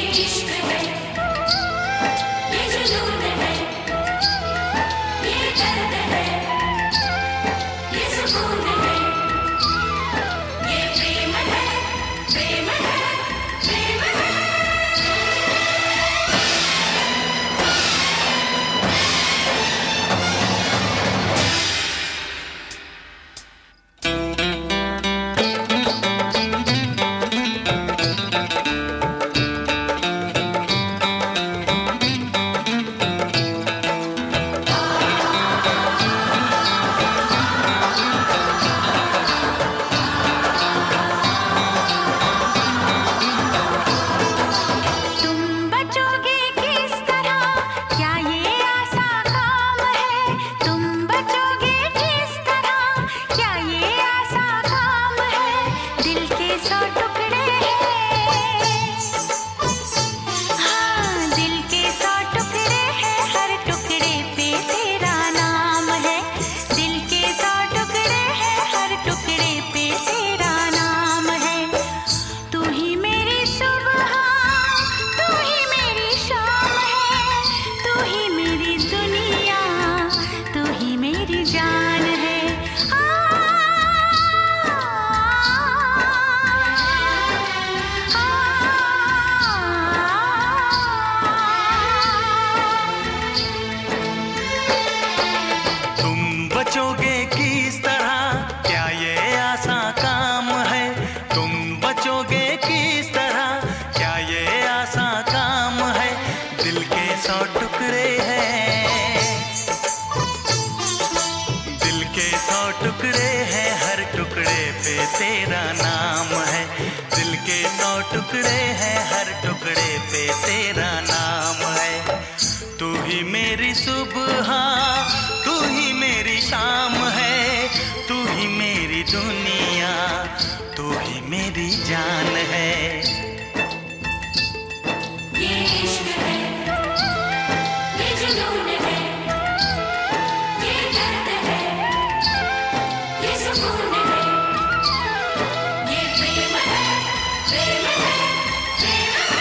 इश्क है, ये जुनून है, ये दर्द है, ये सुकून है, ये प्रेम है, प्रेम है, प्रेम है। बचोगे किस तरह, क्या ये आसान काम है? तुम बचोगे किस तरह, क्या ये आसान काम है? दिल के 100 टुकड़े हैं, दिल के 100 टुकड़े हैं, हर टुकड़े पे तेरा नाम है। दिल के 100 टुकड़े हैं, हर टुकड़े पे तेरा नाम है। तू ही मेरी सुबह, तू ही मेरी शाम है, तू ही मेरी दुनिया, तू ही मेरी जान है। ये इश्क है, ये जुनून है, ये दर्द है, ये सुकून है, ये प्रेम है, प्रेम है, प्रेम है।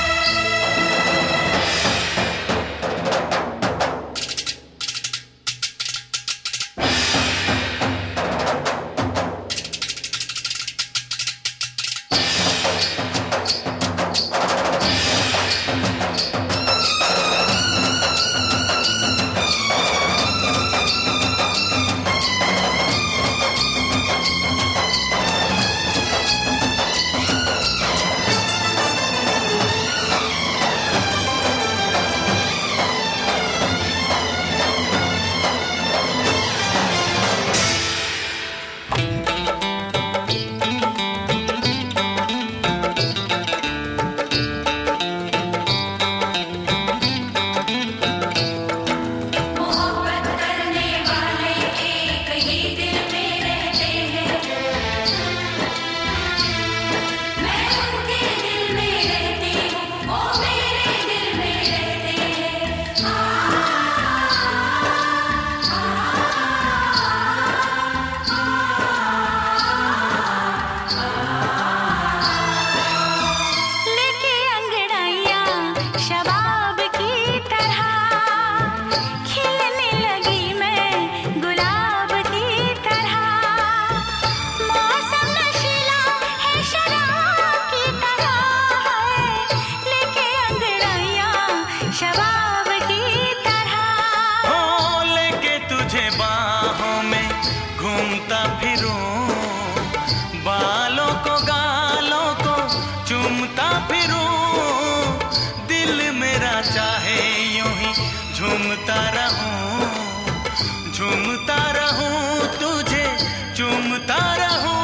घूमता फिरूं, बालों को गालों को चूमता फिरूं, दिल मेरा चाहे यूं ही झूमता रहूं, झूमता रहूं, तुझे चूमता रहूं।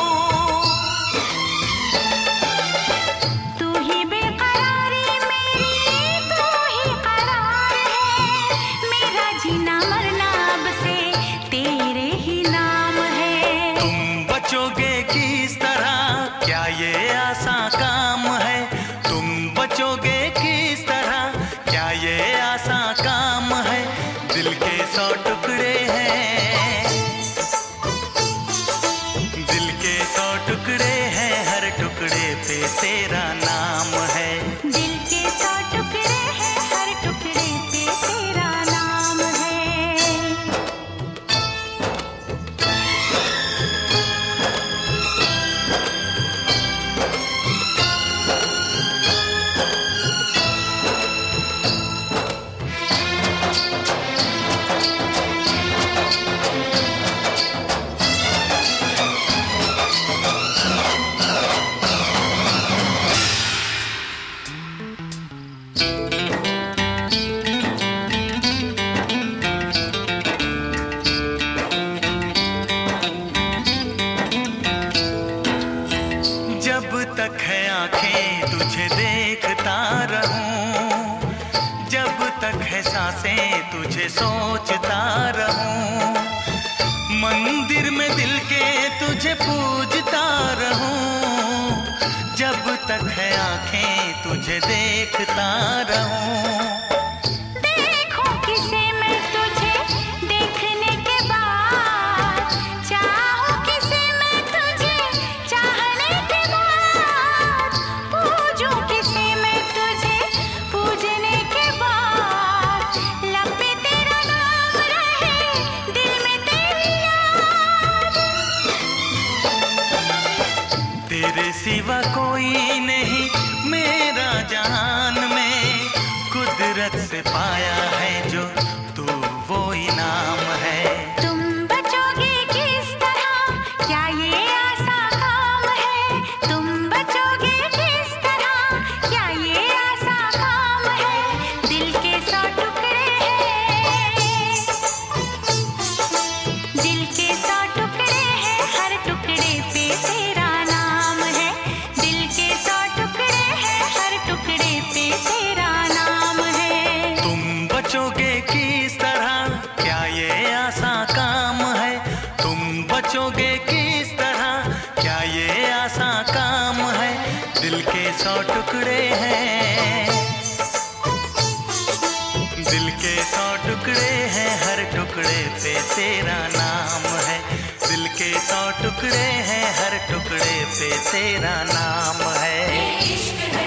बचोगे किस तरह, क्या ये आसान काम है? तुम बचोगे किस तरह, क्या ये आसान काम है? दिल के 100 टुकड़े हैं, दिल के 100 टुकड़े हैं, हर टुकड़े पे तेरा नाम है। दिल सोचता रहूं, मंदिर में दिल के तुझे पूजता रहूं, जब तक है आंखें तुझे देखता रहूं। देखूं किसे मैं तुझे देखने के बाद, चाहूं किसे मैं तुझे चाहने के बाद, पूजूं किसे मैं तुझे पूजने के बाद, लब पे तेरा नाम रहे, दिल में तेरी याद। तेरे सिवा कोई नहीं मेरा जान में, कुदरत से पाया है जो तू वो इनाम है। तुम बचोगे किस तरह, क्या ये आसान काम है? तुम बचोगे किस तरह, क्या ये आसान काम है? दिल के 100 टुकड़े हैं, दिल के 100 टुकड़े हैं, हर टुकड़े पे तेरा नाम है। दिल के 100 टुकड़े हैं, हर टुकड़े पे तेरा नाम है। तुम बचोगे किस तरह, क्या ये आसान काम है? तुम बचोगे किस तरह, क्या ये आसान काम है? दिल के 100 टुकड़े हैं, दिल के 100 टुकड़े हैं, हर टुकड़े पे तेरा नाम है। दिल के 100 टुकड़े हैं, हर टुकड़े पे तेरा नाम है। ये इश्क है।